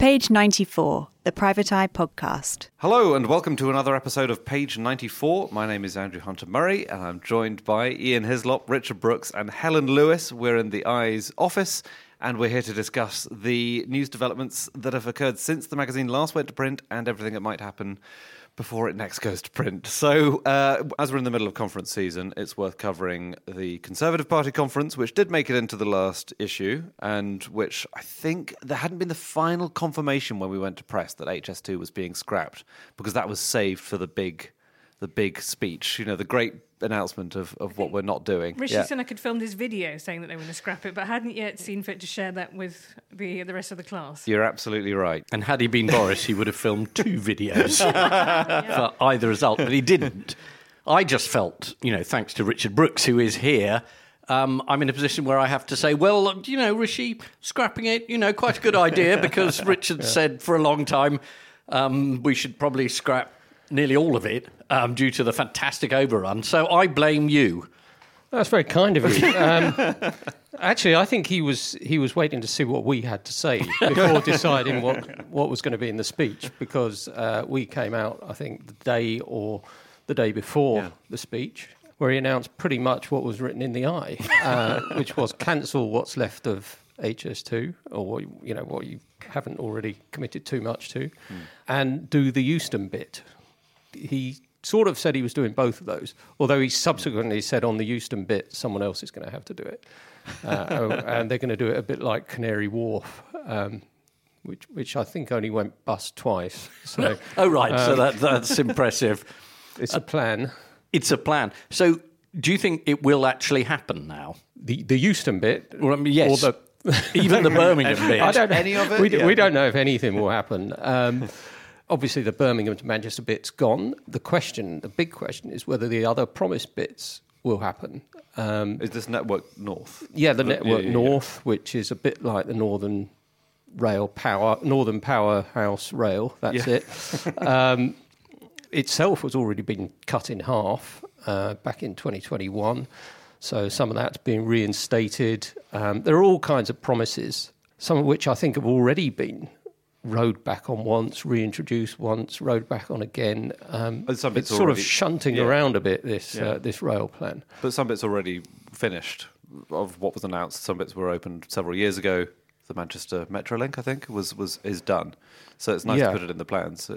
Page 94, the Private Eye podcast. Hello and welcome to another episode of Page 94. My name is Andrew Hunter-Murray and I'm joined by Ian Hislop, Richard Brooks and Helen Lewis. We're in the Eye's office and we're here to discuss the news developments that have occurred since the magazine last went to print and everything that might happen before it next goes to print. So, as we're in the middle of conference season, it's worth covering the Conservative Party conference, which did make it into the last issue, and which I think there hadn't been the final confirmation when we went to press that HS2 was being scrapped, because that was saved for the big speech, the great announcement of what we're not doing. Rishi Sunak had filmed his video saying that they were going to scrap it, but hadn't yet seen fit to share that with the rest of the class. You're absolutely right. And had he been Boris, he would have filmed 2 videos for either result, but he didn't. I just felt, thanks to Richard Brooks, who is here, I'm in a position where I have to say, well, Rishi, scrapping it, quite a good idea, because Richard said for a long time we should probably scrap nearly all of it due to the fantastic overrun. So I blame you. That's very kind of you. Actually, I think he was waiting to see what we had to say before deciding what was going to be in the speech, because we came out, I think, the day before the speech, where he announced pretty much what was written in the Eye, which was cancel what's left of HS2, or what you haven't already committed too much to, and do the Euston bit. He sort of said he was doing both of those, although he subsequently said on the Euston bit, someone else is going to have to do it. And they're going to do it a bit like Canary Wharf, which I think only went bust twice. So, so that's impressive. It's a plan. It's a plan. So do you think it will actually happen now? The Euston bit? Well, yes. Or even the Birmingham bit. I don't know. Any of it? We don't know if anything will happen. Obviously, the Birmingham to Manchester bit's gone. The big question is whether the other promised bits will happen. Is this Network North? Yeah, the Network North, which is a bit like the Northern Powerhouse Rail. That's it. Itself has already been cut in half back in 2021. So some of that's being reinstated. There are all kinds of promises, some of which I think have already been rowed back on once, reintroduced once, rowed back on again. It's sort of shunting around a bit, this rail plan. But some bits already finished of what was announced. Some bits were opened several years ago. The Manchester Metrolink, I think, is done. So it's nice to put it in the plans.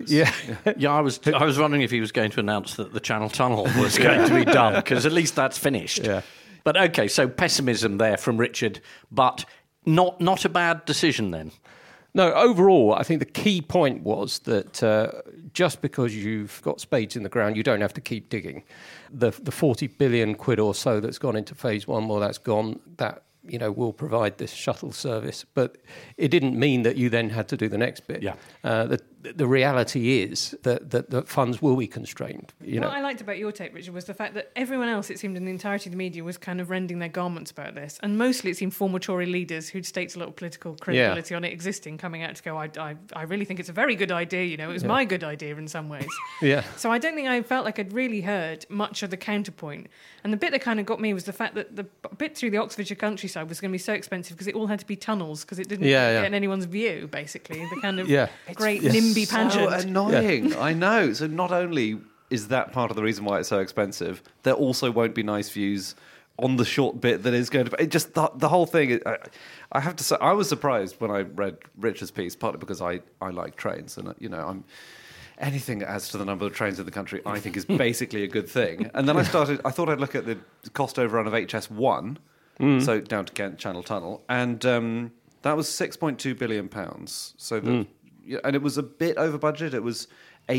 I was wondering if he was going to announce that the Channel Tunnel was going to be done, because at least that's finished. Yeah. But okay, so pessimism there from Richard, but not a bad decision then. No, overall, I think the key point was that just because you've got spades in the ground, you don't have to keep digging. The 40 billion quid or so that's gone into phase one, well, that's gone. That will provide this shuttle service. But it didn't mean that you then had to do the next bit. Yeah. The reality is that funds will be constrained. What I liked about your take, Richard, was the fact that everyone else, it seemed, in the entirety of the media was kind of rending their garments about this. And mostly it seemed former Tory leaders who'd staked a lot of political credibility on it existing, coming out to go, I really think it's a very good idea, it was my good idea in some ways. So I don't think I felt like I'd really heard much of the counterpoint. And the bit that kind of got me was the fact that the bit through the Oxfordshire countryside was going to be so expensive because it all had to be tunnels, because it didn't get in anyone's view, basically. The kind of great NIMBY pageant. So annoying, I know. So not only is that part of the reason why it's so expensive, there also won't be nice views on the short bit that is going to be... It just, the whole thing... I have to say, I was surprised when I read Richard's piece, partly because I like trains, and, I'm... Anything that adds to the number of trains in the country, I think, is basically a good thing. And then I thought I'd look at the cost overrun of HS1, so down to Kent Channel Tunnel, and that was £6.2 billion. So, and it was a bit over budget. It was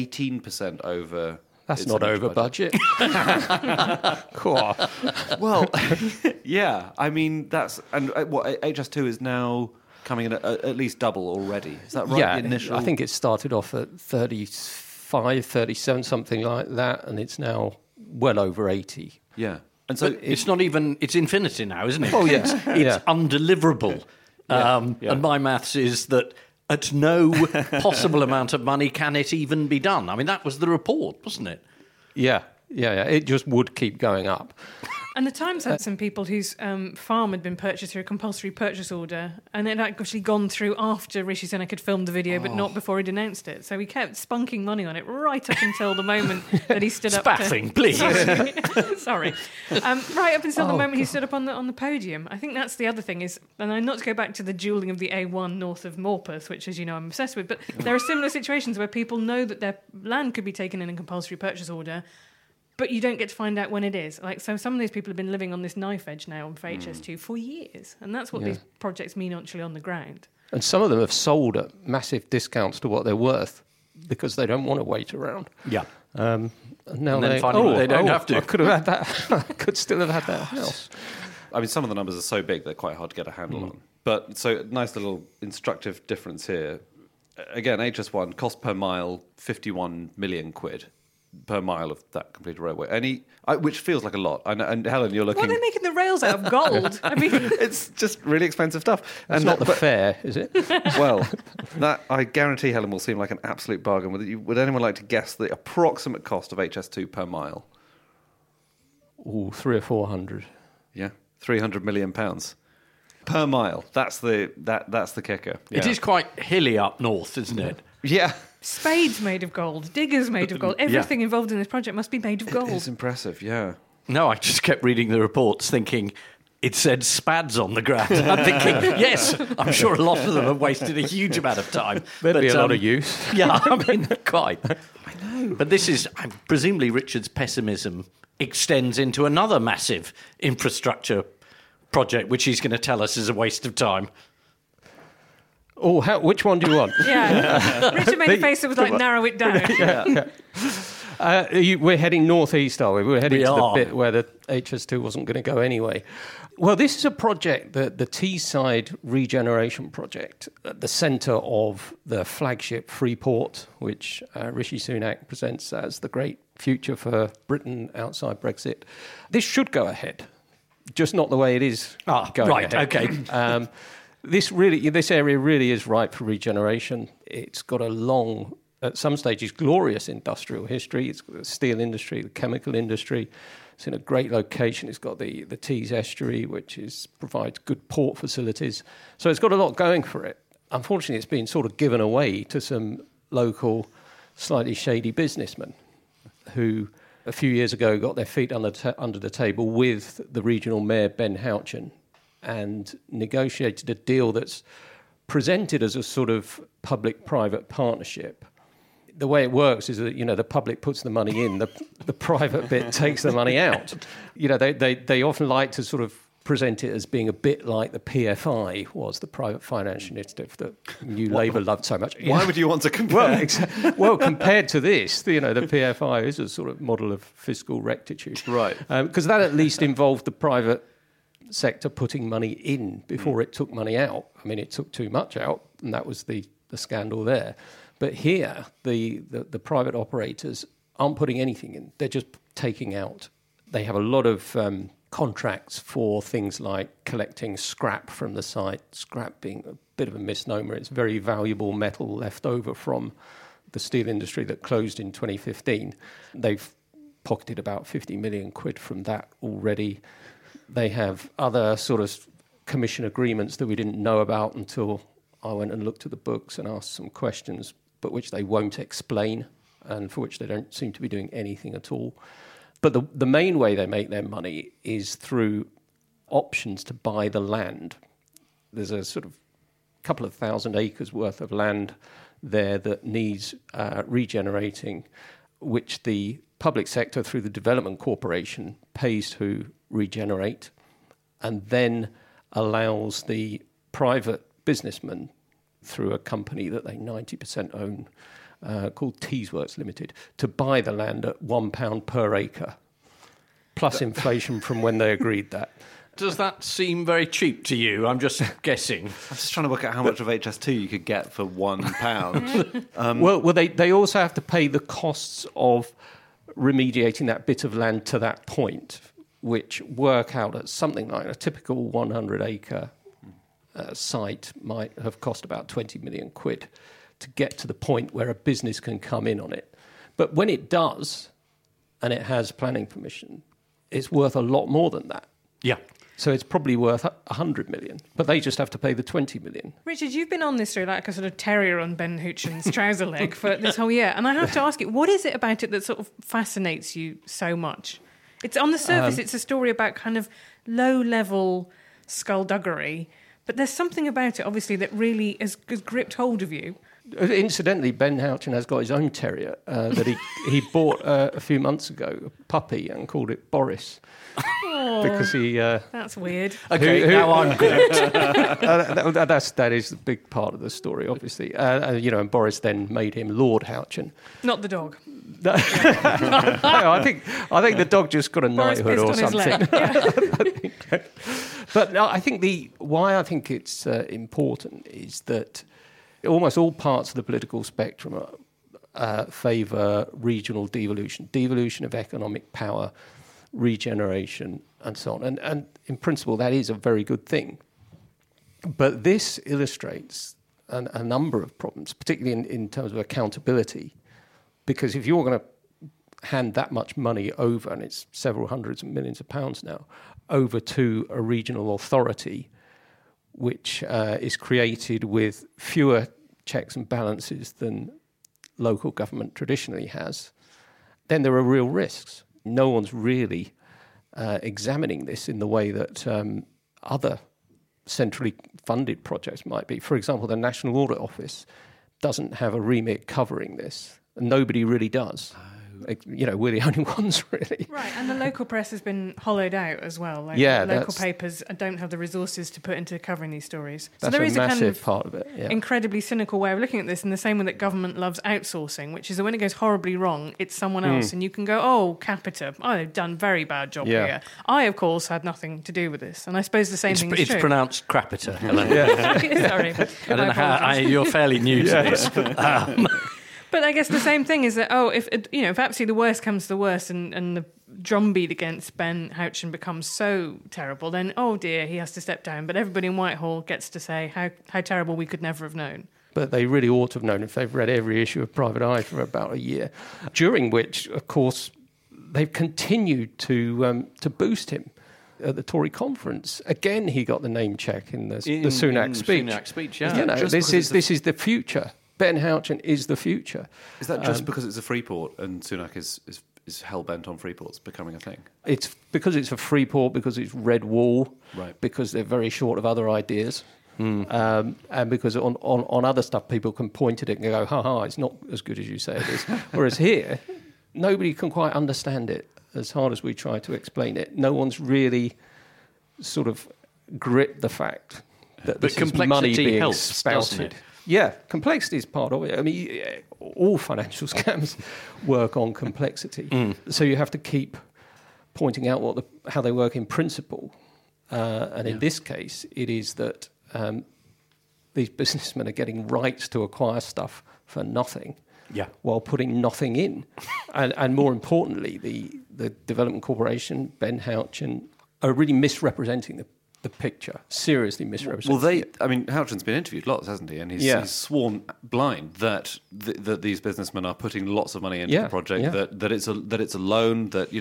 18% over. That's not over budget. Cool. Well, yeah. I mean, that's HS2 is now coming in at least double already. Is that right? Yeah, I think it started off at 35, 37, something like that, and it's now well over 80. Yeah. And so it's not even... It's infinity now, isn't it? Oh, yeah. It's undeliverable. And my maths is that at no possible amount of money can it even be done. I mean, that was the report, wasn't it? Yeah. It just would keep going up. And the Times had some people whose farm had been purchased through a compulsory purchase order, and it had actually gone through after Rishi Sunak had filmed the video, but not before he'd announced it. So he kept spunking money on it right up until the moment that he stood up. Spaffing, please. Sorry. Right up until the moment he stood up on the podium. I think that's the other thing is, and not to go back to the duelling of the A1 north of Morpeth, which, as you know, I'm obsessed with, but there are similar situations where people know that their land could be taken in a compulsory purchase order, but you don't get to find out when it is. Like, so some of these people have been living on this knife edge now for HS2 for years. And that's what these projects mean actually on the ground. And some of them have sold at massive discounts to what they're worth because they don't want to wait around. Yeah. And now And then finally they don't have to. I could have had that. I could still have had that house. I mean, some of the numbers are so big they're quite hard to get a handle on. But so nice little instructive difference here. Again, HS1 cost per mile 51 million quid per mile of that completed railway. Which feels like a lot. I know, and Helen, you're looking. What are they making the rails out of gold? I mean, it's just really expensive stuff. It's not the fare, is it? Well, that I guarantee Helen will seem like an absolute bargain. Would anyone like to guess the approximate cost of HS2 per mile? Ooh, 300 or 400. Yeah, £300 million per mile. That's the kicker. It is quite hilly up north, isn't it? Yeah. spades made of gold, diggers made of gold. Everything involved in this project must be made of gold. It's impressive, yeah. No, I just kept reading the reports thinking it said spads on the ground. I'm thinking, yes, I'm sure a lot of them have wasted a huge amount of time. There'd be a lot of use. Yeah, I mean, quite. I know. But this is, presumably Richard's pessimism extends into another massive infrastructure project, which he's going to tell us is a waste of time. Oh, which one do you want? Yeah. Richard made a face that was like, narrow it down. We're heading northeast, are we? We're heading to are. the bit where the HS2 wasn't going to go anyway. Well, this is a project, the Teesside Regeneration Project, at the centre of the flagship Freeport, which Rishi Sunak presents as the great future for Britain outside Brexit. This should go ahead, just not the way it is going right, ahead. okay. This area really is ripe for regeneration. It's got a long, at some stages, glorious industrial history. It's got the steel industry, the chemical industry. It's in a great location. It's got the Tees estuary, which provides good port facilities. So it's got a lot going for it. Unfortunately, it's been sort of given away to some local, slightly shady businessmen who, a few years ago, got their feet under the table with the regional mayor, Ben Houchen, and negotiated a deal that's presented as a sort of public-private partnership. The way it works is that, the public puts the money in, the private bit takes the money out. They often like to sort of present it as being a bit like the PFI was, the Private Finance Initiative that New Labour loved so much. Why would you want to compare? Well, compared to this, the PFI is a sort of model of fiscal rectitude. Right. Because that at least involved the private sector putting money in before it took money out. I mean, it took too much out, and that was the scandal there. But here, the private operators aren't putting anything in. They're just taking out. They have a lot of contracts for things like collecting scrap from the site, scrap being a bit of a misnomer. It's very valuable metal left over from the steel industry that closed in 2015. They've pocketed about 50 million quid from that already. They have other sort of commission agreements that we didn't know about until I went and looked at the books and asked some questions, but which they won't explain and for which they don't seem to be doing anything at all. But the main way they make their money is through options to buy the land. There's a sort of couple of thousand acres worth of land there that needs regenerating, which the public sector through the Development Corporation pays to regenerate and then allows the private businessman through a company that they 90% own called Teesworks Limited to buy the land at £1 per acre plus inflation from when they agreed that. Does that seem very cheap to you? I'm just guessing. I'm just trying to work out how much of HS2 you could get for £1. Well, they also have to pay the costs of remediating that bit of land to that point, which work out at something like a typical 100-acre site might have cost about 20 million quid to get to the point where a business can come in on it. But when it does, and it has planning permission, it's worth a lot more than that. Yeah. So it's probably worth 100 million, but they just have to pay the 20 million. Richard, you've been on this through like a sort of terrier on Ben Houchen's trouser leg for this whole year. And I have to ask you, what is it about it that sort of fascinates you so much? It's on the surface, it's a story about kind of low-level skullduggery, but there's something about it, obviously, that really has gripped hold of you. Incidentally, Ben Houchen has got his own terrier that he bought a few months ago, a puppy, and called it Boris. Oh, Because he... that's weird. Okay, now I'm gripped. that is a big part of the story, obviously. And Boris then made him Lord Houchen. Not the dog. No, I think the dog just got a Boris knighthood or pissed on his something. leg. Yeah. But no, I think why I think it's important is that almost all parts of the political spectrum favour regional devolution of economic power, regeneration, and so on. And in principle, that is a very good thing. But this illustrates a number of problems, particularly in terms of accountability, because if you're going to hand that much money over, and it's several hundreds of millions of pounds now, over to a regional authority, which is created with fewer checks and balances than local government traditionally has, then there are real risks. No one's really examining this in the way that other centrally funded projects might be. For example, the National Audit Office doesn't have a remit covering this, and nobody really does. We're the only ones, really. Right, and the local press has been hollowed out as well. Local papers don't have the resources to put into covering these stories. That's so there is a kind of part of it. Yeah. incredibly cynical way of looking at this, in the same way that government loves outsourcing, which is that when it goes horribly wrong, it's someone else, and you can go, oh, Capita, they've done a very bad job here. I, of course, had nothing to do with this, and I suppose the same thing is true. It's pronounced Crapita, Helen. Sorry. I don't know how you're fairly new to this. But I guess the same thing is that, if absolutely the worst comes to the worst and the drumbeat against Ben Houchen becomes so terrible, then, oh dear, he has to step down. But everybody in Whitehall gets to say how terrible we could never have known. But they really ought to have known if they've read every issue of Private Eye for about a year, during which, of course, they've continued to boost him. At the Tory conference, again, he got the name check in the Sunak speech. Sunak speech, yeah. This is the future. Ben Houchen is the future. Is that just because it's a free port and Sunak is hell-bent on free ports becoming a thing? It's because it's a free port, because it's red wall, right? Because they're very short of other ideas. And because on other stuff, people can point at it and go, ha, it's not as good as you say it is. Whereas here, nobody can quite understand it as hard as we try to explain it. No one's really sort of gripped the fact that this is money being helps, spouted. Yeah, complexity is part of it. I mean, all financial scams work on complexity. So you have to keep pointing out how they work in principle. And in this case, it is that these businessmen are getting rights to acquire stuff for nothing, while putting nothing in. And more importantly, the Development Corporation, Ben Houchen, are really misrepresenting the picture, seriously misrepresenting it. Houchen's been interviewed lots, hasn't he? And he's sworn blind that these businessmen are putting lots of money into the project, that it's a loan, that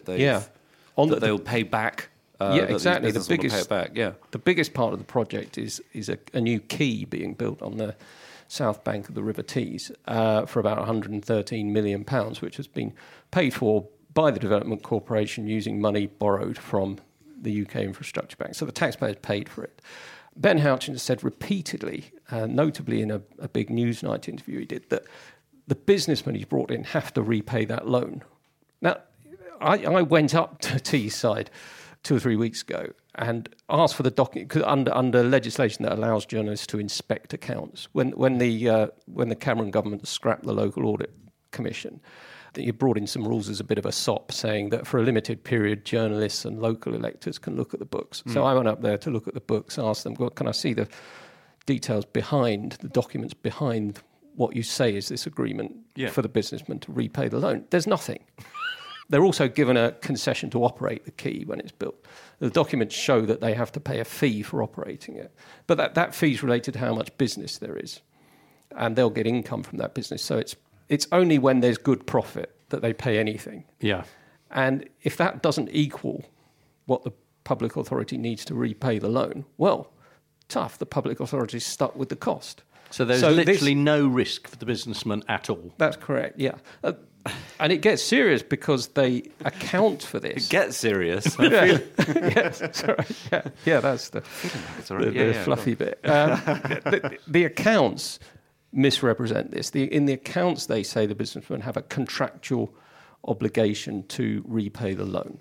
they'll pay back. Exactly. The biggest pay it back. Yeah. The biggest part of the project is a new quay being built on the south bank of the River Tees for about £113 million, which has been paid for by the Development Corporation using money borrowed from the UK Infrastructure Bank. So the taxpayers paid for it. Ben Houchen has said repeatedly, notably in a big Newsnight interview he did, that the businessmen he's brought in have to repay that loan. Now, I went up to Teesside 2 or 3 weeks ago and asked for the document, because under legislation that allows journalists to inspect accounts. When the Cameron government scrapped the Local Audit Commission, you brought in some rules as a bit of a sop, saying that for a limited period, journalists and local electors can look at the books. So I went up there to look at the books, asked them, well, can I see the details behind, the documents behind what you say is this agreement for the businessman to repay the loan? There's nothing. They're also given a concession to operate the quay when it's built. The documents show that they have to pay a fee for operating it. But that fee is related to how much business there is. And they'll get income from that business. So it's only when there's good profit that they pay anything. Yeah. And if that doesn't equal what the public authority needs to repay the loan, well, tough. The public authority is stuck with the cost. So there's literally no risk for the businessman at all. That's correct, yeah. And it gets serious because they account for this. It gets serious. Yes, sorry. Yeah, that's the fluffy bit. The accounts misrepresent this. In the accounts, they say the businessmen have a contractual obligation to repay the loan.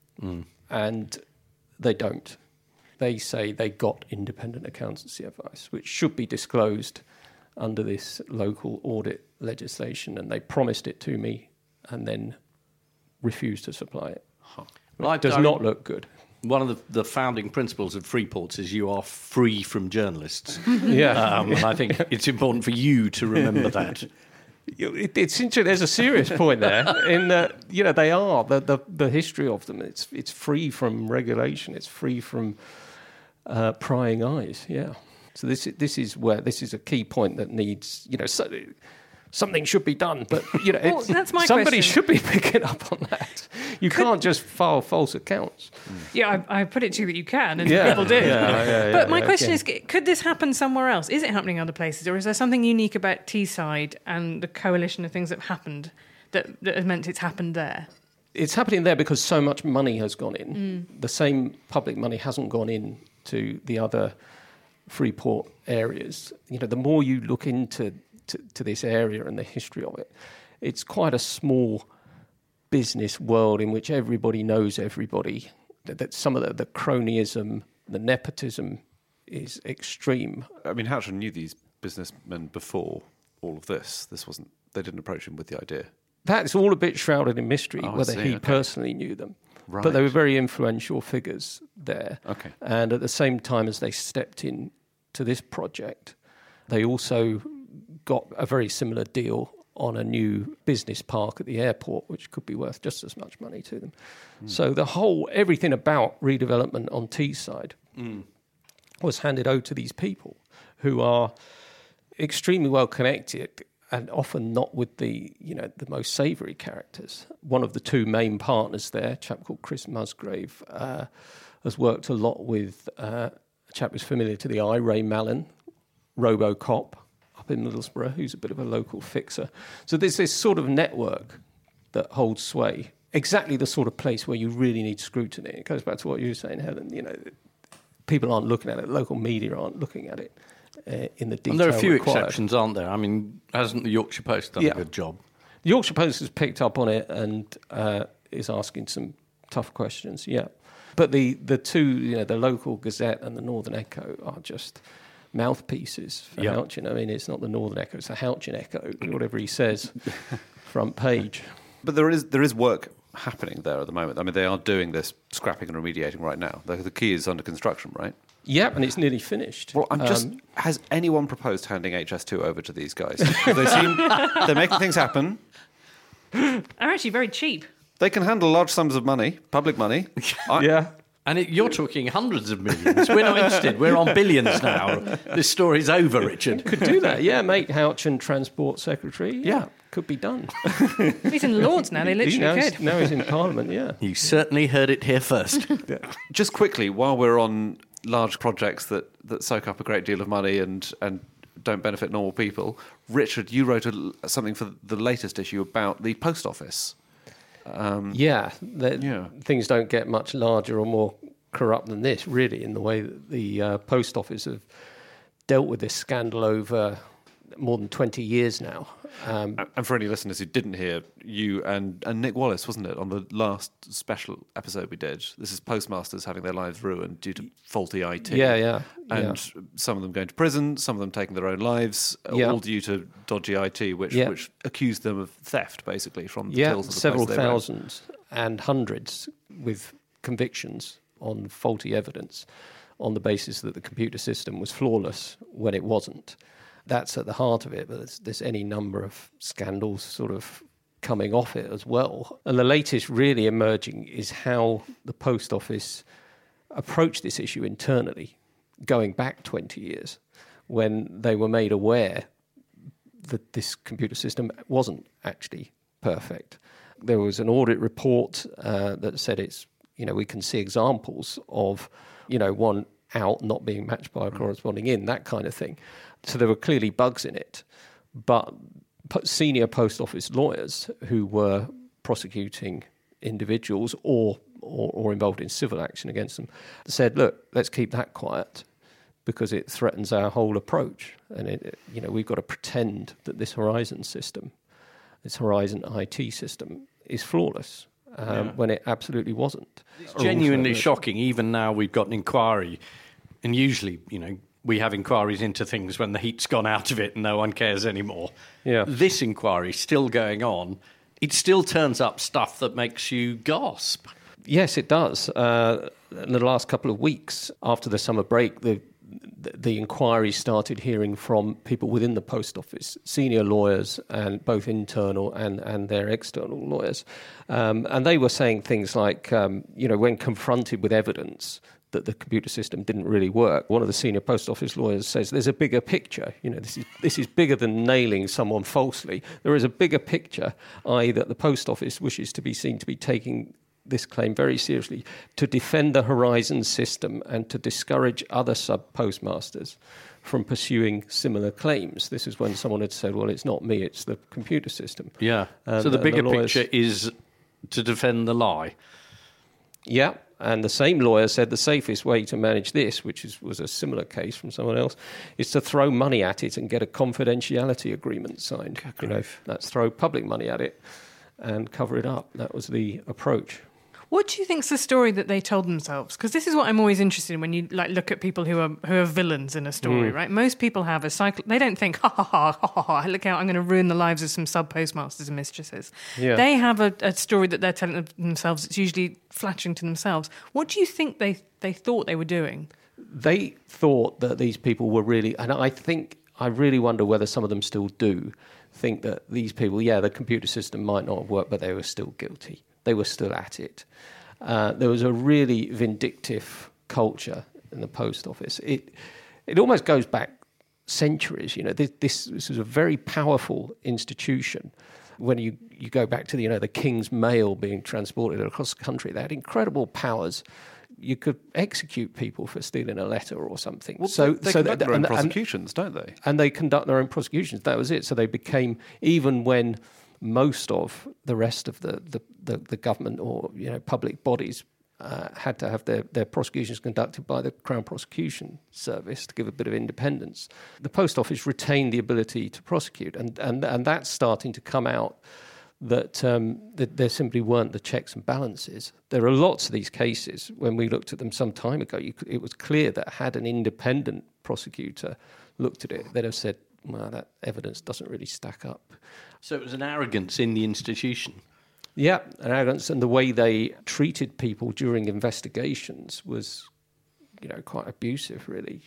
And they don't. They say they got independent accountancy advice, which should be disclosed under this local audit legislation, and they promised it to me and then refused to supply it. Well, It does not look good. One of the founding principles of Freeports is you are free from journalists. Yeah. And I think it's important for you to remember that. It's interesting. There's a serious point there in that they are the history of them. It's free from regulation. It's free from prying eyes. Yeah. So this is a key point that needs something should be done. But that's my somebody question. should be picking up on that. You can't just file false accounts. Yeah, I put it to you that you can, and Yeah. people do. But my question okay. is, could this happen somewhere else? Is it happening other places, or is there something unique about Teesside and the coalition of things that have happened that has meant it's happened there? It's happening there because so much money has gone in. The same public money hasn't gone in to the other Freeport areas. The more you look into to this area and the history of it, it's quite a small business world in which everybody knows everybody. That some of the cronyism, the nepotism is extreme. I mean, Houchen knew these businessmen before all of this. They didn't approach him with the idea. That's all a bit shrouded in mystery, whether he okay. personally knew them. Right. But they were very influential figures there. Okay. And at the same time as they stepped in to this project, they also got a very similar deal on a new business park at the airport, which could be worth just as much money to them. So everything about redevelopment on Teesside was handed over to these people who are extremely well connected and often not with the most savoury characters. One of the two main partners there, a chap called Chris Musgrave, has worked a lot with a chap who's familiar to the eye, Ray Mallon, RoboCop, up in Middlesbrough, who's a bit of a local fixer. So there's this sort of network that holds sway, exactly the sort of place where you really need scrutiny. It goes back to what you were saying, Helen. People aren't looking at it, local media aren't looking at it in the detail. And there are a few required. exceptions, aren't there? I mean, hasn't the Yorkshire Post done a good job? The Yorkshire Post has picked up on it and is asking some tough questions, yeah. But the two, the local Gazette and the Northern Echo are just mouthpieces for Houchen. I mean, it's not the Northern Echo, it's the Houchen Echo, whatever he says, front page. But there is work happening there at the moment. I mean, they are doing this scrapping and remediating right now. The key is under construction, right? Yep, and it's nearly finished. Well, has anyone proposed handing HS2 over to these guys? They're making things happen. Are actually very cheap. They can handle large sums of money, public money. Yeah. And you're talking hundreds of millions. We're not interested. We're on billions now. This story's over, Richard. Could do that, yeah. Make Houchen Transport Secretary. Yeah, could be done. He's in Lords now. They literally could. Now he's in Parliament, yeah. You certainly heard it here first. Just quickly, while we're on large projects that soak up a great deal of money and don't benefit normal people, Richard, you wrote something for the latest issue about the post office. Things don't get much larger or more corrupt than this, really, in the way that the post office have dealt with this scandal over more than 20 years now. And for any listeners who didn't hear, you and Nick Wallace, wasn't it, on the last special episode we did? This is postmasters having their lives ruined due to faulty IT. And some of them going to prison, some of them taking their own lives, all due to dodgy IT, which accused them of theft, basically, from the tills of the several place they ran. thousands and hundreds with convictions on faulty evidence on the basis that the computer system was flawless when it wasn't. That's at the heart of it, but there's any number of scandals sort of coming off it as well. And the latest really emerging is how the post office approached this issue internally, going back 20 years, when they were made aware that this computer system wasn't actually perfect. There was an audit report that said we can see examples of, one out not being matched by a corresponding in, that kind of thing. So there were clearly bugs in it. But senior post office lawyers who were prosecuting individuals or involved in civil action against them said, look, let's keep that quiet because it threatens our whole approach. And, we've got to pretend that this Horizon system, this Horizon IT system, is flawless when it absolutely wasn't. It's genuinely shocking. Even now we've got an inquiry, and usually, we have inquiries into things when the heat's gone out of it and no one cares anymore. Yeah. This inquiry's still going on. It still turns up stuff that makes you gasp. Yes, it does. In the last couple of weeks after the summer break, the inquiry started hearing from people within the post office, senior lawyers, and both internal and their external lawyers. And they were saying things like, when confronted with evidence that the computer system didn't really work, one of the senior post office lawyers says, there's a bigger picture. This is bigger than nailing someone falsely. There is a bigger picture, i.e. that the post office wishes to be seen to be taking this claim very seriously, to defend the Horizon system and to discourage other sub-postmasters from pursuing similar claims. This is when someone had said, well, it's not me, it's the computer system. Yeah. So the bigger picture is to defend the lie. Yeah. And the same lawyer said the safest way to manage this, which was a similar case from someone else, is to throw money at it and get a confidentiality agreement signed. That's throw public money at it and cover it up. That was the approach. What do you think's the story that they told themselves? Because this is what I'm always interested in when you look at people who are villains in a story, right? Most people have a cycle. They don't think, ha ha ha ha ha ha. Look out! I'm going to ruin the lives of some sub postmasters and mistresses. Yeah. They have a story that they're telling themselves. It's usually flattering to themselves. What do you think they thought they were doing? They thought that these people were really, and I really wonder whether some of them still do think that these people, the computer system might not have worked, but they were still guilty. They were still at it. There was a really vindictive culture in the post office. It almost goes back centuries. This is a very powerful institution. When you go back to the King's mail being transported across the country, they had incredible powers. You could execute people for stealing a letter or something. Well, they conduct their own prosecutions, don't they? And they conduct their own prosecutions. That was it. So they became, even when most of the rest of the government or public bodies had to have their prosecutions conducted by the Crown Prosecution Service to give a bit of independence, the Post Office retained the ability to prosecute, and that's starting to come out. That there simply weren't the checks and balances. There are lots of these cases. When we looked at them some time ago, it was clear that had an independent prosecutor looked at it, they'd have said, well, that evidence doesn't really stack up. So it was an arrogance in the institution. Yeah, an arrogance, and the way they treated people during investigations was, quite abusive, really.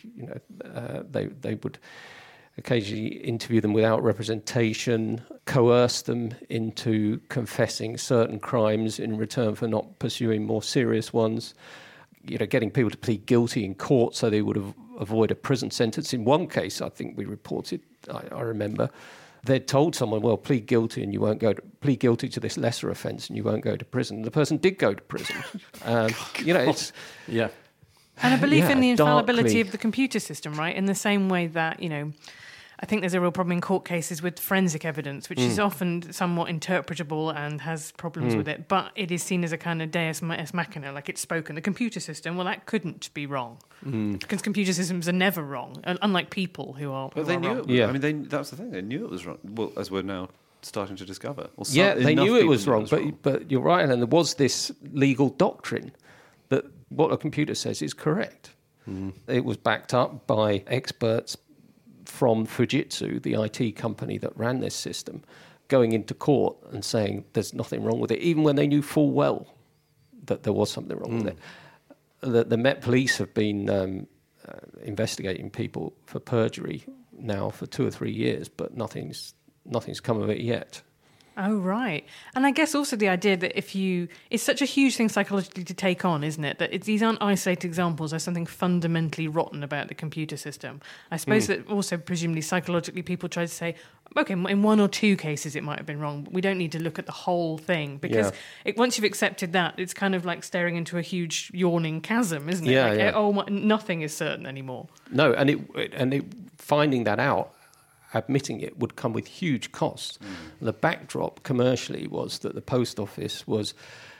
They would occasionally interview them without representation, coerce them into confessing certain crimes in return for not pursuing more serious ones, getting people to plead guilty in court so they would avoid a prison sentence. In one case, I think we reported, I remember, they'd told someone, well, plead guilty and you won't plead guilty to this lesser offence and you won't go to prison. The person did go to prison. It's... Yeah. And a belief in the infallibility of the computer system, right? In the same way that, I think there's a real problem in court cases with forensic evidence, which is often somewhat interpretable and has problems with it, but it is seen as a kind of deus machina, like it's spoken. The computer system, well, that couldn't be wrong. Because computer systems are never wrong, unlike people who are But they knew wrong. it was, I mean, that's the thing. They knew it was wrong, well, as we're now starting to discover. They knew it was wrong, but you're right, and there was this legal doctrine that what a computer says is correct. It was backed up by experts from Fujitsu, the IT company that ran this system, going into court and saying there's nothing wrong with it, even when they knew full well that there was something wrong with it. The Met Police have been investigating people for perjury now for 2 or 3 years, but nothing's come of it yet. Oh, right. And I guess also the idea that it's such a huge thing psychologically to take on, isn't it? That these aren't isolated examples. There's something fundamentally rotten about the computer system. I suppose that also presumably psychologically people try to say, okay, in one or two cases it might have been wrong, but we don't need to look at the whole thing because once you've accepted that, it's kind of like staring into a huge yawning chasm, isn't it? Yeah, Nothing is certain anymore. No, and finding that out, admitting it, would come with huge costs. The backdrop commercially was that the post office was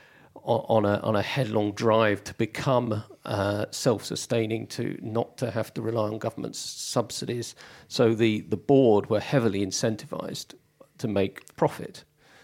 on a headlong drive to become self-sustaining, to not to have to rely on government subsidies. So the board were heavily incentivised to make profit.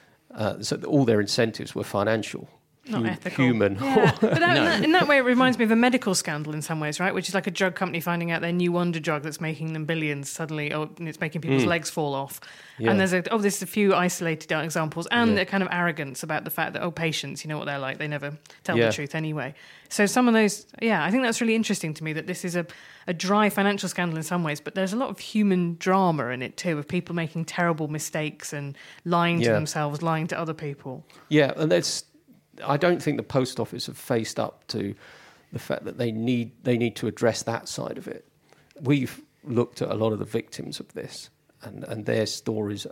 So all their incentives were financial. Not ethical. Human. Yeah. But in that way, it reminds me of a medical scandal in some ways, right? Which is like a drug company finding out their new wonder drug that's making them billions suddenly, and it's making people's legs fall off. Yeah. And there's a few isolated examples, and a kind of arrogance about the fact that, patients, you know what they're like, they never tell the truth anyway. So some of those, I think that's really interesting to me, that this is a dry financial scandal in some ways, but there's a lot of human drama in it too, of people making terrible mistakes and lying to themselves, lying to other people. Yeah, and I don't think the post office have faced up to the fact that they need to address that side of it. We've looked at a lot of the victims of this, and their stories.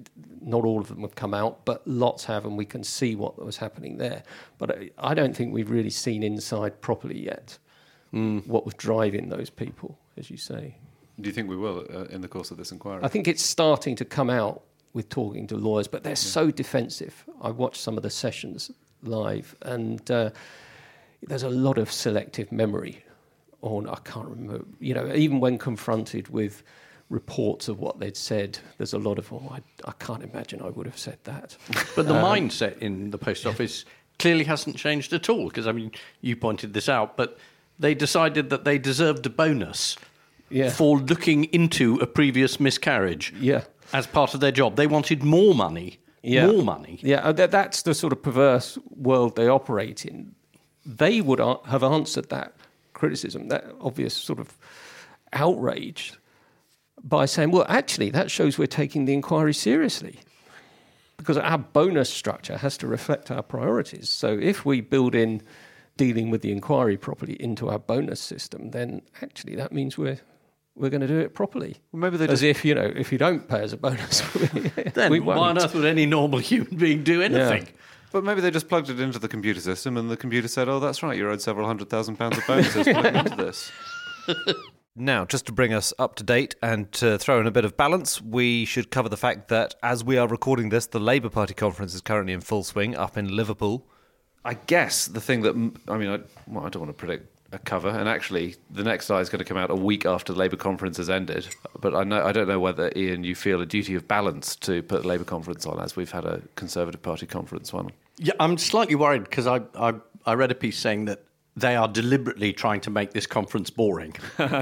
Not all of them have come out, but lots have, and we can see what was happening there. But I don't think we've really seen inside properly yet what was driving those people, as you say. Do you think we will in the course of this inquiry? I think it's starting to come out with talking to lawyers, but they're so defensive. I watched some of the sessions live, and there's a lot of selective memory on, I can't remember, even when confronted with reports of what they'd said, there's a lot of, I can't imagine I would have said that. But the mindset in the post office clearly hasn't changed at all, because, you pointed this out, but they decided that they deserved a bonus for looking into a previous miscarriage as part of their job. They wanted more money. More money. Yeah, that's the sort of perverse world they operate in. They would have answered that criticism, that obvious sort of outrage, by saying, well, actually, that shows we're taking the inquiry seriously, because our bonus structure has to reflect our priorities. So if we build in dealing with the inquiry properly into our bonus system, then actually that means we're going to do it properly. Well, maybe they as if if you don't pay us a bonus, then why on earth would any normal human being do anything? Yeah. But maybe they just plugged it into the computer system, and the computer said, "Oh, that's right, you're owed several £100,000 of bonuses plugging into this." Now, just to bring us up to date and to throw in a bit of balance, we should cover the fact that as we are recording this, the Labour Party conference is currently in full swing up in Liverpool. I guess the thing that I don't want to predict a cover, and actually the next eye is going to come out a week after the Labour conference has ended, but I don't know whether, Ian, you feel a duty of balance to put the Labour conference on, as we've had a Conservative Party conference one. Yeah, I'm slightly worried, because I read a piece saying that they are deliberately trying to make this conference boring,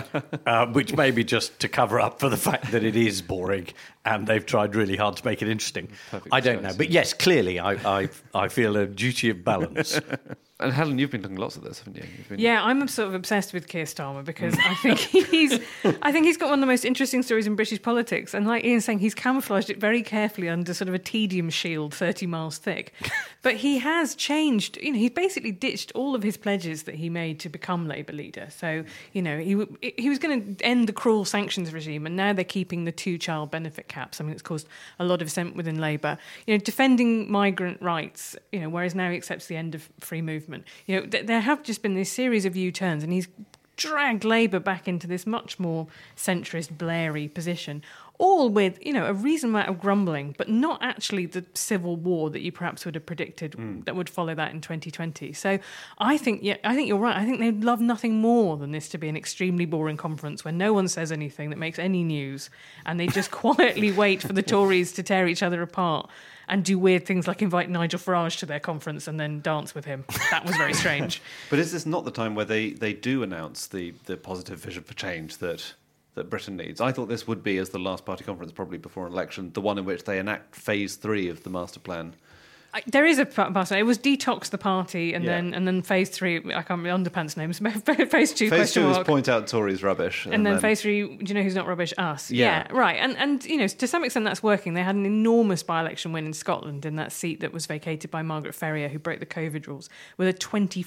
which may be just to cover up for the fact that it is boring, and they've tried really hard to make it interesting. I don't know, but yes, clearly I feel a duty of balance. And Helen, you've been doing lots of this, haven't you? Yeah, I'm sort of obsessed with Keir Starmer, because I think he's got one of the most interesting stories in British politics. And like Ian's saying, he's camouflaged it very carefully under sort of a tedium shield 30 miles thick. But he has changed. He's basically ditched all of his pledges that he made to become Labour leader. So, he was going to end the cruel sanctions regime, and now they're keeping the 2-child benefit caps. I mean, it's caused a lot of dissent within Labour. Defending migrant rights, whereas now he accepts the end of free movement. There have just been this series of U-turns, and he's dragged Labour back into this much more centrist, Blairy position, all with, a reasonable amount of grumbling, but not actually the civil war that you perhaps would have predicted that would follow that in 2020. So I think you're right. I think they'd love nothing more than this to be an extremely boring conference where no one says anything that makes any news, and they just quietly wait for the Tories to tear each other apart and do weird things like invite Nigel Farage to their conference and then dance with him. That was very strange. But is this not the time where they do announce the positive vision for change that Britain needs? I thought this would be, as the last party conference, probably before an election, the one in which they enact phase 3 of the master plan There is a pass. It was detox the party, and then phase 3. I can't remember underpants names. Phase 2. Phase 2 is point out Tories rubbish, and then phase 3. Do you know who's not rubbish? Us. Yeah. Right. And you know, to some extent that's working. They had an enormous by-election win in Scotland in that seat that was vacated by Margaret Ferrier, who broke the COVID rules, with a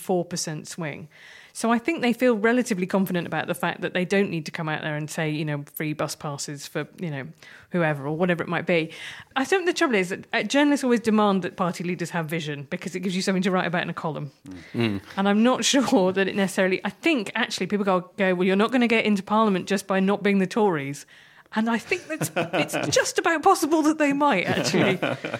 24% swing. So I think they feel relatively confident about the fact that they don't need to come out there and say, you know, free bus passes for, you know, whoever or whatever it might be. I think the trouble is that journalists always demand that party leaders have vision because it gives you something to write about in a column. And I'm not sure that it necessarily... I think, actually, people go, well, you're not going to get into Parliament just by not being the Tories. And I think it's just about possible that they might, actually.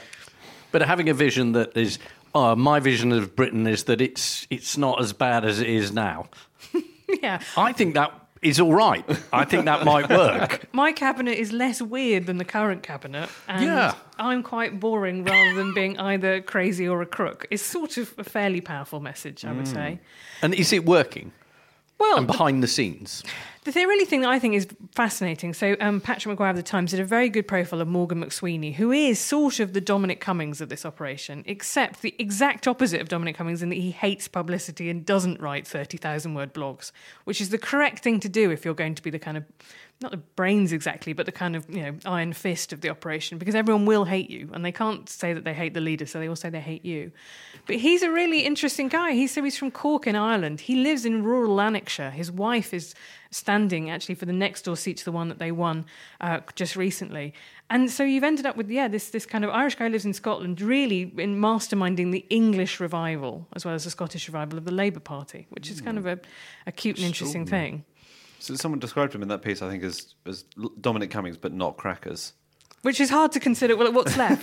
But having a vision that is... my vision of Britain is that it's not as bad as it is now. Yeah. I think that is all right. I think that might work. My cabinet is less weird than the current cabinet. And I'm quite boring rather than being either crazy or a crook. It's sort of a fairly powerful message, I would say. And is it working? Well, and behind the scenes? The really thing that I think is fascinating, so Patrick Maguire of The Times did a very good profile of Morgan McSweeney, who is sort of the Dominic Cummings of this operation, except the exact opposite of Dominic Cummings in that he hates publicity and doesn't write 30,000-word blogs, which is the correct thing to do if you're going to be the kind of, not the brains exactly, but the kind of, you know, iron fist of the operation, because everyone will hate you, and they can't say that they hate the leader, so they all say they hate you. But he's a really interesting guy. He's from Cork in Ireland. He lives in rural Lanarkshire. His wife is standing, actually, for the next door seat to the one that they won just recently. And so you've ended up with, this kind of Irish guy lives in Scotland, really in masterminding the English revival, as well as the Scottish revival of the Labour Party, which is kind of a cute and interesting thing. So someone described him in that piece, I think, as Dominic Cummings, but not crackers. Which is hard to consider. Well, what's left?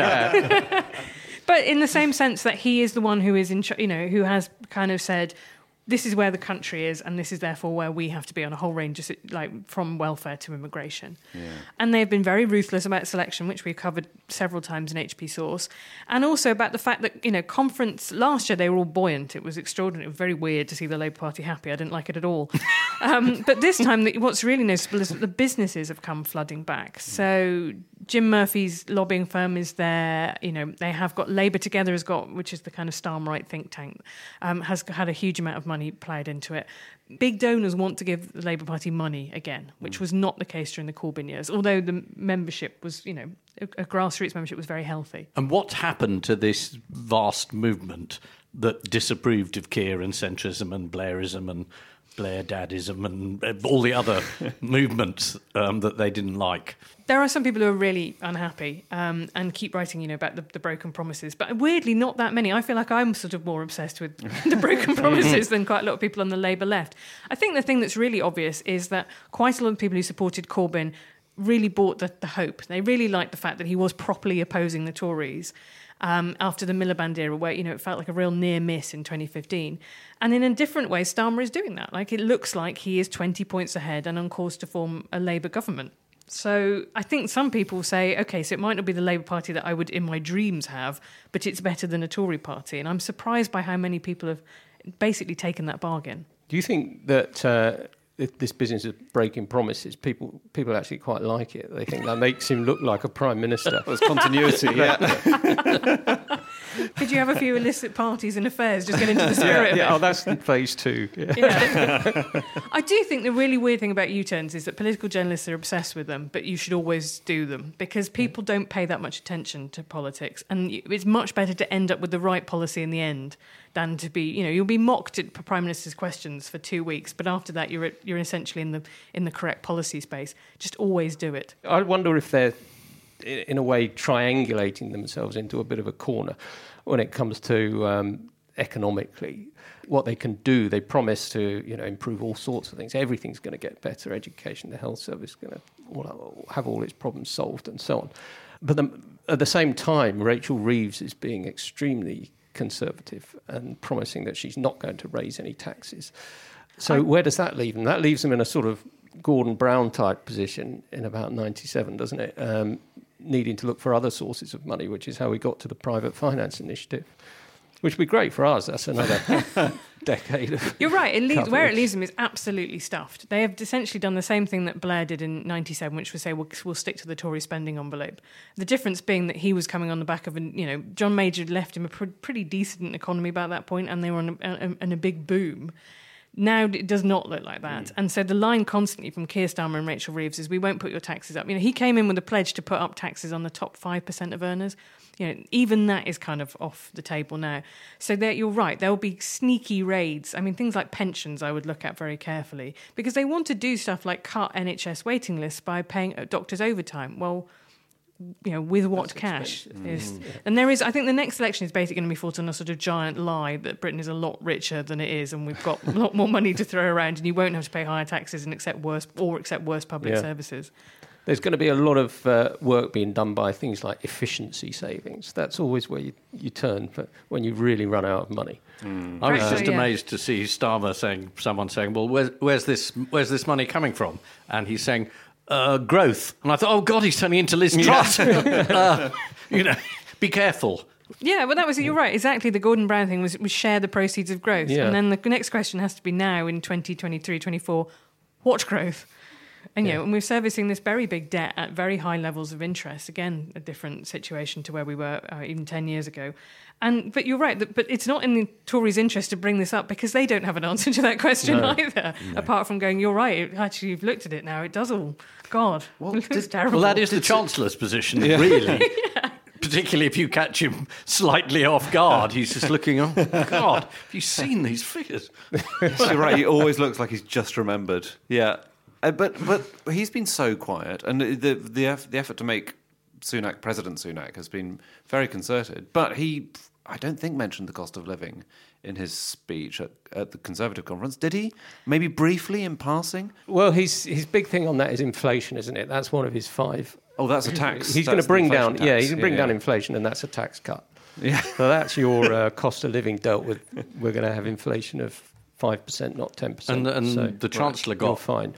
Yeah. But in the same sense that he is the one who is who has kind of said, this is where the country is, and this is therefore where we have to be on a whole range of, like, from welfare to immigration. Yeah. And they've been very ruthless about selection, which we've covered several times in HP Source, and also about the fact that, you know, conference last year they were all buoyant. It was extraordinary. It was very weird to see the Labour Party happy. I didn't like it at all. But this time, what's really noticeable is that the businesses have come flooding back. So Jim Murphy's lobbying firm is there. You know, they have got Labour Together which is the kind of Starmer think tank, has had a huge amount of money ploughed into it. Big donors want to give the Labour Party money again, which was not the case during the Corbyn years, although the membership was, you know, a grassroots membership was very healthy. And what happened to this vast movement that disapproved of Keir and centrism and Blairism and Blair Daddism and all the other movements that they didn't like? There are some people who are really unhappy and keep writing, you know, about the broken promises. But weirdly, not that many. I feel like I'm sort of more obsessed with the broken promises than quite a lot of people on the Labour left. I think the thing that's really obvious is that quite a lot of people who supported Corbyn really bought the hope. They really liked the fact that he was properly opposing the Tories after the Miliband era, where, you know, it felt like a real near miss in 2015. And in a different way, Starmer is doing that. Like, it looks like he is 20 points ahead and on course to form a Labour government. So I think some people say, OK, so it might not be the Labour Party that I would in my dreams have, but it's better than a Tory party. And I'm surprised by how many people have basically taken that bargain. Do you think that this business of breaking promises, people actually quite like it? They think that makes him look like a prime minister. There's continuity, yeah. Could you have a few illicit parties and affairs, just get into the spirit of it? Oh, that's phase 2. Yeah. I do think the really weird thing about U-turns is that political journalists are obsessed with them, but you should always do them, because people don't pay that much attention to politics, and it's much better to end up with the right policy in the end than to be, you know, you'll be mocked at Prime Minister's questions for 2 weeks, but after that you're essentially in the correct policy space. Just always do it. I wonder if they're, in a way, triangulating themselves into a bit of a corner when it comes to economically what they can do. They promise to, you know, improve all sorts of things. Everything's going to get better. Education, the health service is going to have all its problems solved, and so on. But at the same time, Rachel Reeves is being extremely conservative and promising that she's not going to raise any taxes. So where does that leave them? That leaves them in a sort of Gordon Brown type position in about 97, doesn't it? Needing to look for other sources of money, which is how we got to the private finance initiative. which would be great for us. That's another decade of You're right. coverage. Where it leaves them is absolutely stuffed. They have essentially done the same thing that Blair did in 97, which was say, we'll stick to the Tory spending envelope. The difference being that he was coming on the back of, John Major left him a pretty decent economy by that point, and they were on a big boom. Now it does not look like that. And so the line constantly from Keir Starmer and Rachel Reeves is, we won't put your taxes up. He came in with a pledge to put up taxes on the top 5% of earners. Even that is kind of off the table now. So you're right, there will be sneaky raids. Things like pensions I would look at very carefully, because they want to do stuff like cut NHS waiting lists by paying doctors overtime. Well, with what cash? And there is, I think the next election is basically going to be fought on a sort of giant lie that Britain is a lot richer than it is, and we've got a lot more money to throw around, and you won't have to pay higher taxes and accept worse public services. There's going to be a lot of work being done by things like efficiency savings. That's always where you turn for when you really run out of money. I was just amazed to see someone saying, "Well, where's this money coming from?" And he's saying, "Growth." And I thought, "Oh God, he's turning into Liz Truss." Be careful. Yeah, well, you're right. Exactly. The Gordon Brown thing was share the proceeds of growth. Yeah. And then the next question has to be now in 2023, 24, what growth? And, and we're servicing this very big debt at very high levels of interest. Again, a different situation to where we were even 10 years ago. But you're right, but it's not in the Tories' interest to bring this up, because they don't have an answer to that question either, apart from going, you're right, actually, you've looked at it now, it does all. God, it's terrible. Well, that is the Chancellor's position, really. Particularly if you catch him slightly off guard. He's just looking, oh, God, have you seen these figures? You're right, he always looks like he's just remembered. Yeah. But he's been so quiet, and the effort to make President Sunak has been very concerted. But he, I don't think, mentioned the cost of living in his speech at the Conservative conference, did he? Maybe briefly in passing? Well, his big thing on that is inflation, isn't it? That's one of his 5. Oh, that's a tax. He's going to bring down, he's going to bring down inflation, and that's a tax cut. Yeah. So that's your cost of living dealt with. We're going to have inflation of 5%, not 10%. And so, the Chancellor got fine.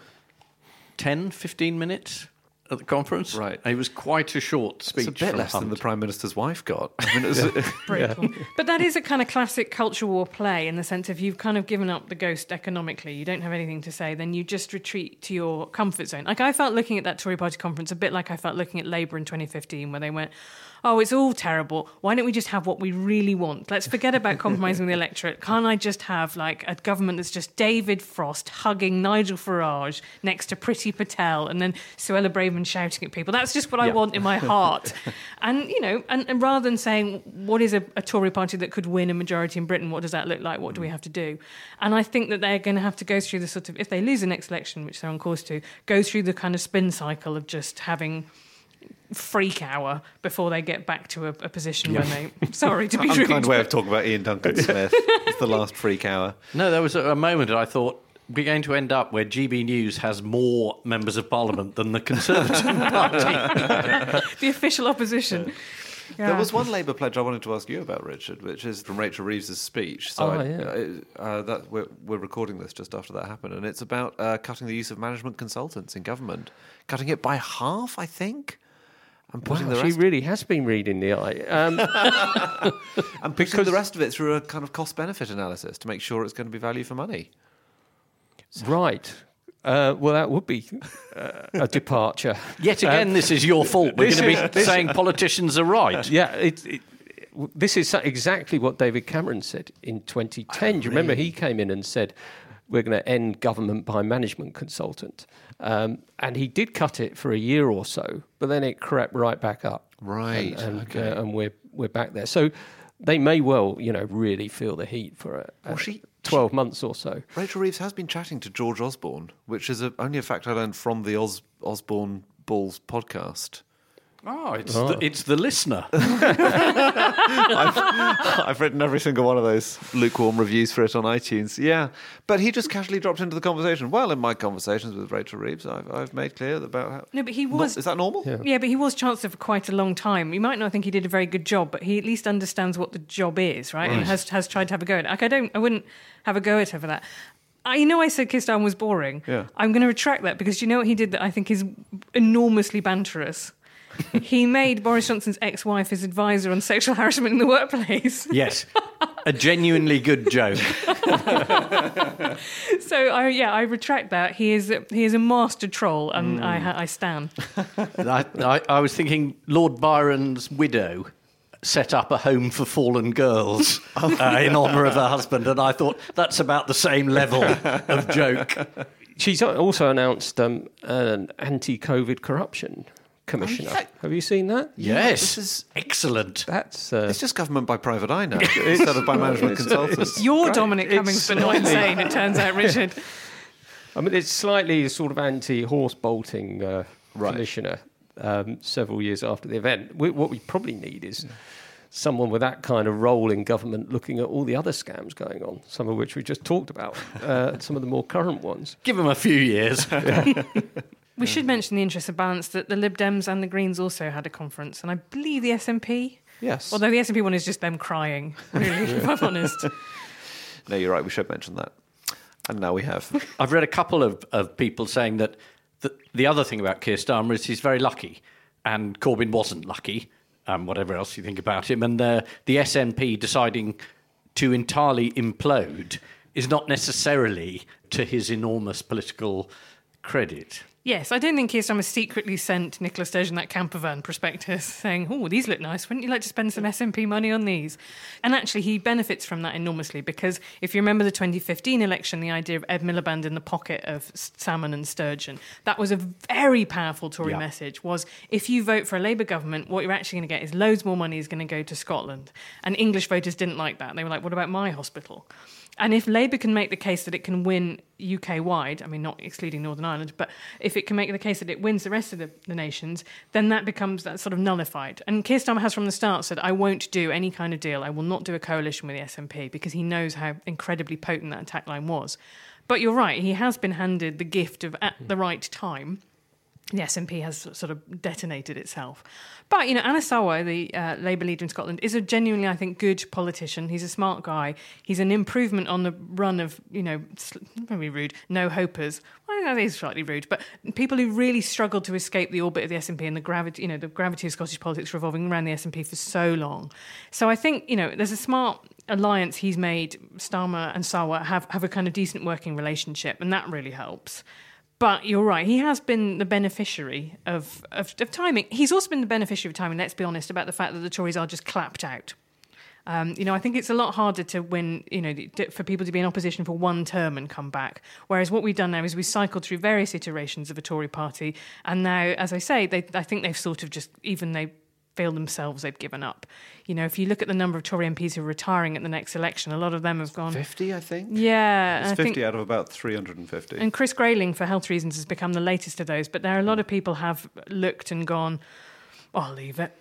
10, 15 minutes at the conference. Right. It was quite a short speech. It's a bit less than the Prime Minister's wife got. It was brutal. But that is a kind of classic culture war play, in the sense of you've kind of given up the ghost economically, you don't have anything to say, then you just retreat to your comfort zone. Like, I felt looking at that Tory party conference a bit like I felt looking at Labour in 2015, where they went, oh, it's all terrible. Why don't we just have what we really want? Let's forget about compromising the electorate. Can't I just have like a government that's just David Frost hugging Nigel Farage next to Priti Patel and then Suella Braverman shouting at people? That's just what I want in my heart. And, and rather than saying, what is a Tory party that could win a majority in Britain? What does that look like? What do we have to do? And I think that they're going to have to go through the sort of, if they lose the next election, which they're on course to, go through the kind of spin cycle of just having freak hour before they get back to a position when they... Sorry to be rude. Unkind way of talking about Ian Duncan Smith. It's the last freak hour. No, there was a moment I thought we're going to end up where GB News has more members of Parliament than the Conservative Party. The official opposition. Yeah. There was one Labour pledge I wanted to ask you about, Richard, which is from Rachel Reeves' speech. So we're recording this just after that happened, and it's about cutting the use of management consultants in government. Cutting it by half, I think. And putting the rest... She really has been reading the eye. And putting the rest of it through a kind of cost-benefit analysis to make sure it's going to be value for money. Right. Well, that would be a departure. Yet again, this is your fault. We're going to be saying politicians are right. Yeah, this is exactly what David Cameron said in 2010. Do you remember he came in and said, we're going to end government by management consultant. And he did cut it for a year or so, but then it crept right back up. Right. And we're back there. So they may well, really feel the heat for 12 months or so. Rachel Reeves has been chatting to George Osborne, which is only a fact I learned from the Osborne Balls podcast. Oh, it's the listener. I've written every single one of those lukewarm reviews for it on iTunes. Yeah, but he just casually dropped into the conversation. Well, in my conversations with Rachel Reeves, I've made clear about how... No, but he was... Is that normal? Yeah, but he was Chancellor for quite a long time. You might not think he did a very good job, but he at least understands what the job is, right? And has tried to have a go at it. Like, I wouldn't have a go at her for that. I said Keir Starmer was boring. Yeah. I'm going to retract that, because you know what he did that I think is enormously banterous? He made Boris Johnson's ex-wife his advisor on sexual harassment in the workplace. Yes. A genuinely good joke. So I retract that. He is a master troll, and I stand. I was thinking Lord Byron's widow set up a home for fallen girls in honour of her husband, and I thought that's about the same level of joke. She's also announced an anti-COVID corruption commissioner. Have you seen that? Yes, this is excellent. That's it's just government by private eye now instead of by management consultants. You're Great. Dominic Cummings, but not insane, it turns out, Richard. I mean, it's slightly sort of anti-horse bolting commissioner several years after the event. What we probably need is someone with that kind of role in government looking at all the other scams going on, some of which we just talked about, some of the more current ones. Give them a few years. We should mention, in the interest of balance, that the Lib Dems and the Greens also had a conference, and I believe the SNP. Yes. Although the SNP one is just them crying, really, if I'm honest. No, you're right, we should mention that. And now we have. I've read a couple of people saying that the other thing about Keir Starmer is he's very lucky, and Corbyn wasn't lucky, whatever else you think about him. And the SNP deciding to entirely implode is not necessarily to his enormous political credit. Yes, I don't think Keir Starmer secretly sent Nicola Sturgeon that camper van prospectus saying, oh, these look nice, wouldn't you like to spend some SNP money on these? And actually he benefits from that enormously, because if you remember the 2015 election, the idea of Ed Miliband in the pocket of Salmon and Sturgeon, that was a very powerful Tory message, was if you vote for a Labour government, what you're actually going to get is loads more money is going to go to Scotland. And English voters didn't like that. They were like, what about my hospital? And if Labour can make the case that it can win UK-wide, I mean, not excluding Northern Ireland, but if it can make the case that it wins the rest of the nations, then that becomes that sort of nullified. And Keir Starmer has from the start said, I won't do any kind of deal. I will not do a coalition with the SNP, because he knows how incredibly potent that attack line was. But you're right, he has been handed the gift of at the right time. The SNP has sort of detonated itself. But, Anas Sarwar, the Labour leader in Scotland, is a genuinely, I think, good politician. He's a smart guy. He's an improvement on the run of, very rude, no-hopers. Well, that is slightly rude, but people who really struggled to escape the orbit of the SNP and the gravity of Scottish politics revolving around the SNP for so long. So I think, there's a smart alliance he's made. Starmer and Sarwar have a kind of decent working relationship, and that really helps. But you're right, he has been the beneficiary of timing. He's also been the beneficiary of timing, let's be honest, about the fact that the Tories are just clapped out. I think it's a lot harder to win, for people to be in opposition for one term and come back. Whereas what we've done now is we've cycled through various iterations of a Tory party. And now, as I say, I think they've sort of just, even they feel themselves they've given up. If you look at the number of Tory MPs who are retiring at the next election, a lot of them have gone... 50, I think? Yeah. It's 50 out of about 350. And Chris Grayling, for health reasons, has become the latest of those. But there are a lot of people have looked and gone, I'll leave it.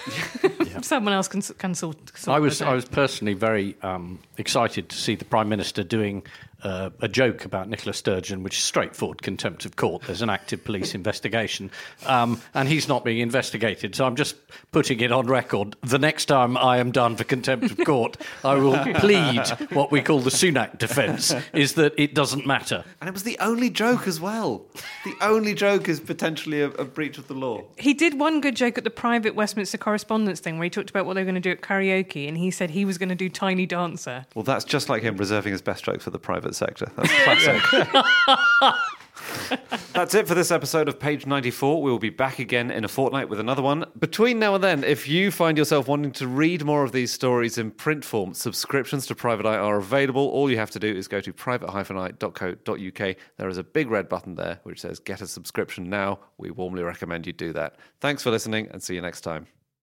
Someone else can sort I was it out. personally very excited to see the Prime Minister doing a joke about Nicola Sturgeon, which is straightforward contempt of court. There's an active police investigation, and he's not being investigated. So I'm just putting it on record. The next time I am done for contempt of court, I will plead what we call the Sunak defence, is that it doesn't matter. And it was the only joke as well. The only joke is potentially a breach of the law. He did one good joke at the private Westminster Correspondence thing where he talked about what they were going to do at karaoke, and he said he was going to do Tiny Dancer. Well, that's just like him reserving his best joke for the private sector. That's classic. That's it for this episode of Page 94. We will be back again in a fortnight with another one. Between now and then, if you find yourself wanting to read more of these stories in print form, subscriptions to Private Eye are available. All you have to do is go to private-eye.co.uk. There is a big red button there which says get a subscription now. We warmly recommend you do that. Thanks for listening, and see you next time.